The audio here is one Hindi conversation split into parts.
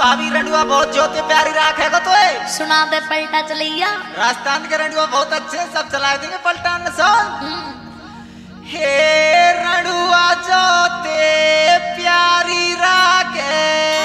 भाभी रंडुआ बहुत ज्योति प्यारी राखे को तो सुना दे पलटा चलिया। राजस्थान के रंडुआ बहुत अच्छे हैं, सब चला देंगे पलटान सुन। हे रंडुआ ज्योति प्यारी राखे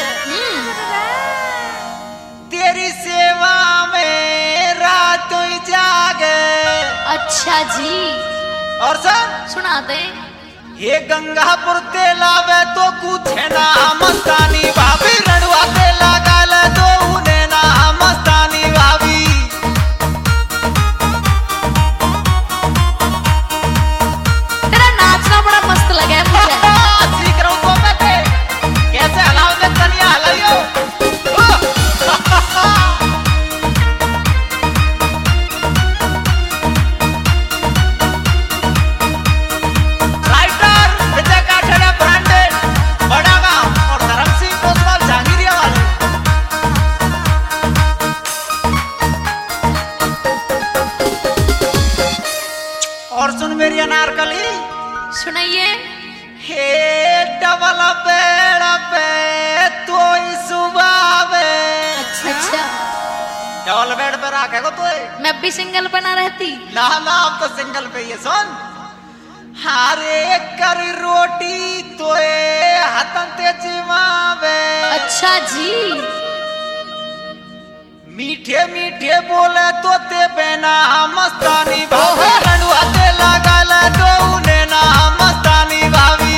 तेरी सेवा में रात जागे। अच्छा जी और सर सुना दे। ये गंगापुर तेलावे तो कुछ ना मस्तानी भाभी रंडुआ तेला गाल तो उन्हें ना मस्तानी भाभी। तेरा नाचना बड़ा मस्त लगे मुझे। सीख रहा हूँ तो मैं कैसे हलाओ दे तनिया हलाइयो। और सुन मेरी अनारकली सुनाइए। हे डबल बेड़ पे तो सुबावे। अच्छा डबल बेड पे रखे को तो मैं भी सिंगल बना रहती ना अब तो सिंगल पे ये सुन। हारे कर रोटी तो हतन ते जिमावे। अच्छा जी मीठे मीठे बोले तो ते बेना मस्तानी भाभी रंडुआ ते लगाल तो उन्हें ना मस्तानी भाभी।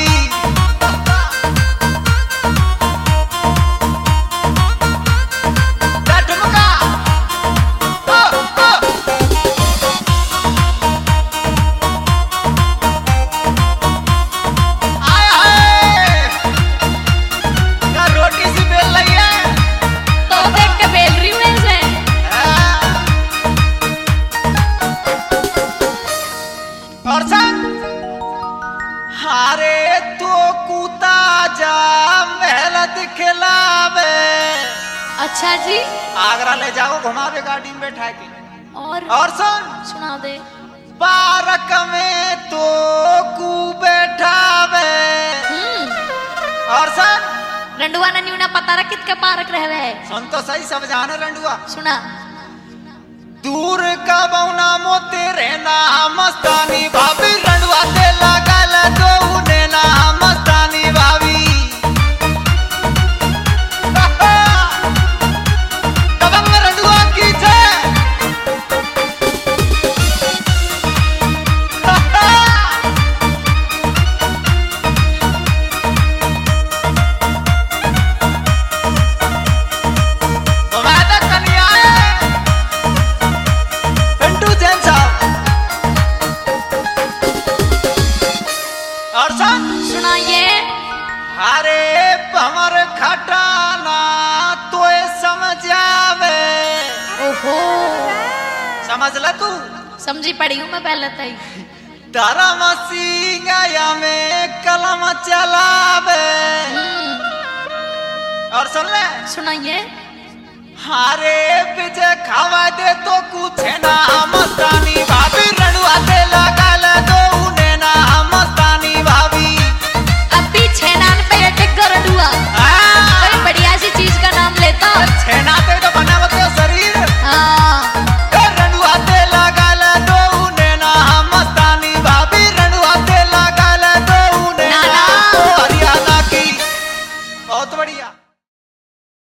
रोटी सी बेल रही है तो देख के बेल रही हूँ ऐसे। और संग हारे तो कूता जा महल दिखलावे। अच्छा जी आगरा ले जाओ घुमावे गाड़ी में बैठा के। और सुन सुना दे। पार्क में तो कू बैठावे। और सुन रंडुआ ने न्यूना पता रहा कितके पार्क रहवे। सुन तो सही समझाना रंडुआ। सुना दूर का बौना मोते रहना मस्तानी भाभी रंडुआ ते लगाल तो उन्हें ना मस्तानी भाभी। दबंग रंडुआ की छे। और सुन सुनाइए। अरे हमर खटाना तो समझ आवे। ओहो समझ ल तू समझी पड़ी हूँ मैं पहले तई। धर्म सिंह में कलम चलावे। और सुन ले सुनाइए। हारे विजय खावा दे तो कुछ ना मस्तानी भाभी रंडुआ ते